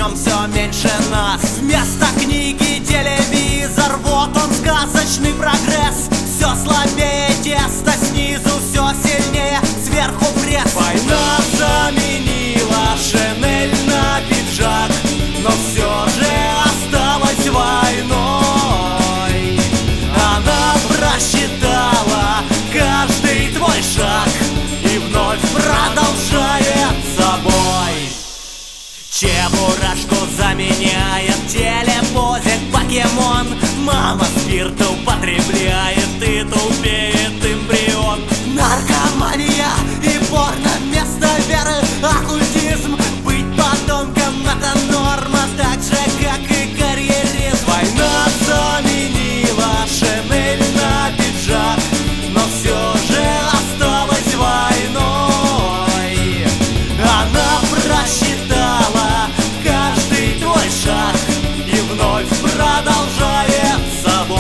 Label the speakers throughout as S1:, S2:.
S1: нем все меньше нас. Вместо книги телевизор, вот он сказочный прогресс. Все слабее тесто, снизу все сильнее, сверху пресс. Война заменила шинель на пиджак, но все же осталась войной. Она просчитала каждый твой шаг и вновь продолжает собой. Чебурашку заменяет телепузик покемон. Мама спирт употребляет и тупеет эмбрион. Наркомания и порно вместо веры, оккультизм. Быть потомком — это норма, так же как и карьеризм. Война заменила шинель на пиджак, но все же осталась войной. Она просчитала каждый твой шаг и вновь продолжает собой.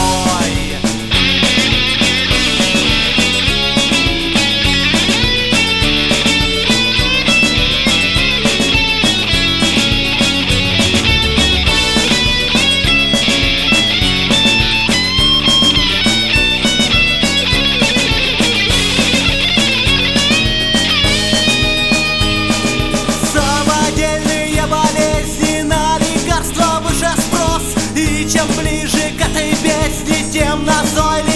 S1: Чем ближе к этой песне, тем назойливее